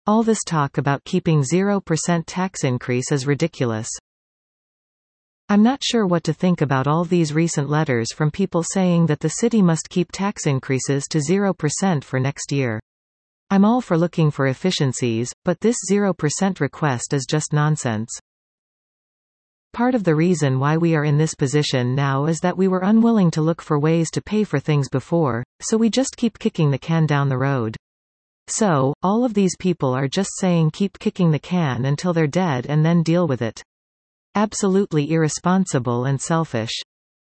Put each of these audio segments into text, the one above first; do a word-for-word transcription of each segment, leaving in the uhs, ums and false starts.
All this talk about keeping zero percent tax increase is ridiculous. I'm not sure what to think about all these recent letters from people saying that the city must keep tax increases to zero percent for next year. I'm all for looking for efficiencies, but this zero percent request is just nonsense. Part of the reason why we are in this position now is that we were unwilling to look for ways to pay for things before, so we just keep kicking the can down the road. So, all of these people are just saying keep kicking the can until they're dead and then deal with it. Absolutely irresponsible and selfish.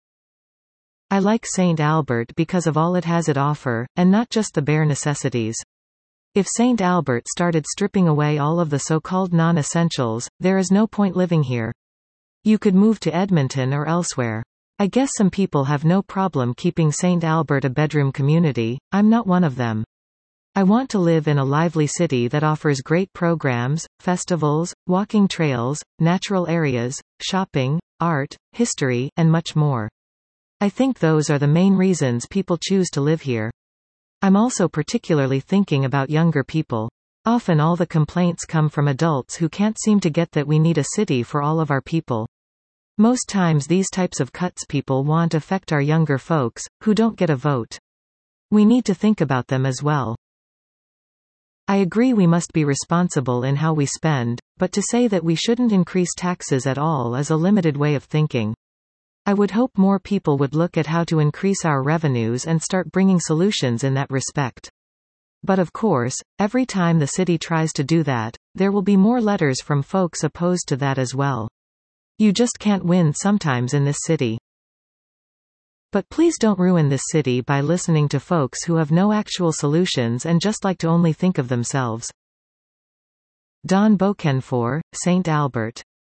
I like Saint Albert because of all it has to offer, and not just the bare necessities. If Saint Albert started stripping away all of the so-called non-essentials, there is no point living here. You could move to Edmonton or elsewhere. I guess some people have no problem keeping Saint Albert a bedroom community. I'm not one of them. I want to live in a lively city that offers great programs, festivals, walking trails, natural areas, shopping, art, history, and much more. I think those are the main reasons people choose to live here. I'm also particularly thinking about younger people. Often all the complaints come from adults who can't seem to get that we need a city for all of our people. Most times these types of cuts people want affect our younger folks, who don't get a vote. We need to think about them as well. I agree we must be responsible in how we spend, but to say that we shouldn't increase taxes at all is a limited way of thinking. I would hope more people would look at how to increase our revenues and start bringing solutions in that respect. But of course, every time the city tries to do that, there will be more letters from folks opposed to that as well. You just can't win sometimes in this city. But please don't ruin this city by listening to folks who have no actual solutions and just like to only think of themselves. Don Bokenfour, Saint Albert.